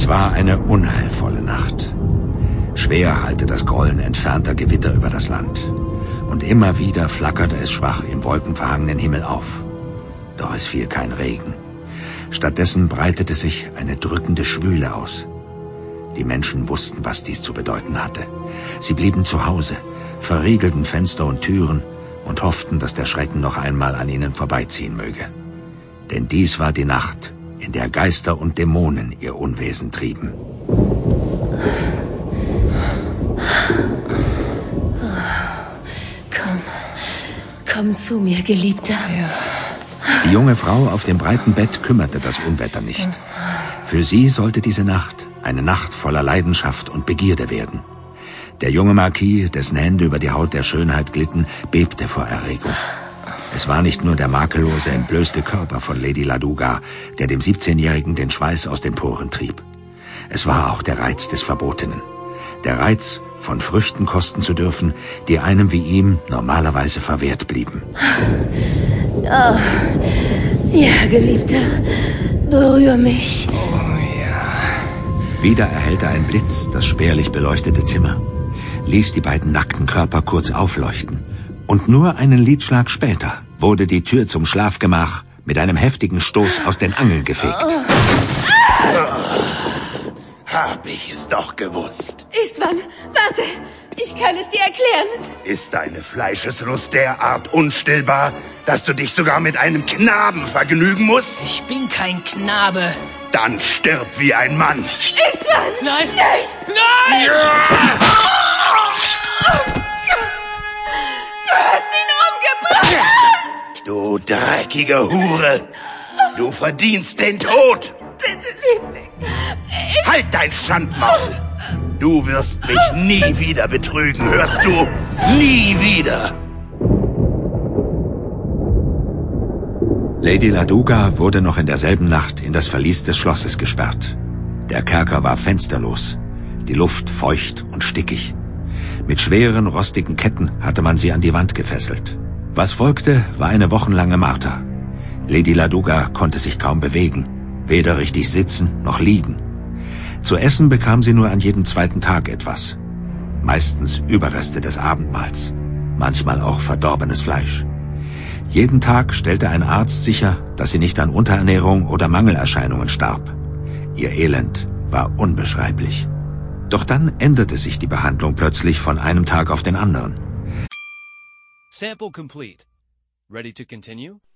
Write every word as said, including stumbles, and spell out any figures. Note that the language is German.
war eine unheilvolle Nacht. Schwer hallte das Grollen entfernter Gewitter über das Land. Und immer wieder flackerte es schwach im wolkenverhangenen Himmel auf. Doch es fiel kein Regen. Stattdessen breitete sich eine drückende Schwüle aus. Die Menschen wussten, was dies zu bedeuten hatte. Sie blieben zu Hause, verriegelten Fenster und Türen und hofften, dass der Schrecken noch einmal an ihnen vorbeiziehen möge. Denn dies war die Nacht, in der Geister und Dämonen ihr Unwesen trieben. Komm, komm zu mir, Geliebter. Ja. Die junge Frau auf dem breiten Bett kümmerte das Unwetter nicht. Für sie sollte diese Nacht eine Nacht voller Leidenschaft und Begierde werden. Der junge Marquis, dessen Hände über die Haut der Schönheit glitten, bebte vor Erregung. Es war nicht nur der makellose, entblößte Körper von Lady Laduga, der dem siebzehnjährigen den Schweiß aus den Poren trieb. Es war auch der Reiz des Verbotenen. Der Reiz, von Früchten kosten zu dürfen, die einem wie ihm normalerweise verwehrt blieben. Oh, ja, Geliebter, berühr mich. Oh, ja. Wieder erhellte ein Blitz das spärlich beleuchtete Zimmer, ließ die beiden nackten Körper kurz aufleuchten. Und nur einen Liedschlag später wurde die Tür zum Schlafgemach mit einem heftigen Stoß aus den Angeln gefegt. Oh. Oh. Hab ich es doch gewusst. Istvan, warte, ich kann es dir erklären. Ist deine Fleischeslust derart unstillbar, dass du dich sogar mit einem Knaben vergnügen musst? Ich bin kein Knabe. Dann stirb wie ein Mann. Istvan! Nein! Nicht! Nein! Ja! Du hast ihn umgebracht! Du dreckige Hure! Du verdienst den Tod! Bitte, Liebling! Ich... Halt dein Schandmaul! Du wirst mich nie wieder betrügen, hörst du? Nie wieder! Lady Laduga wurde noch in derselben Nacht in das Verlies des Schlosses gesperrt. Der Kerker war fensterlos, die Luft feucht und stickig. Mit schweren, rostigen Ketten hatte man sie an die Wand gefesselt. Was folgte, war eine wochenlange Marter. Lady Laduga konnte sich kaum bewegen, weder richtig sitzen noch liegen. Zu essen bekam sie nur an jedem zweiten Tag etwas. Meistens Überreste des Abendmahls, manchmal auch verdorbenes Fleisch. Jeden Tag stellte ein Arzt sicher, dass sie nicht an Unterernährung oder Mangelerscheinungen starb. Ihr Elend war unbeschreiblich. Doch dann änderte sich die Behandlung plötzlich von einem Tag auf den anderen. Sample complete. Ready to continue?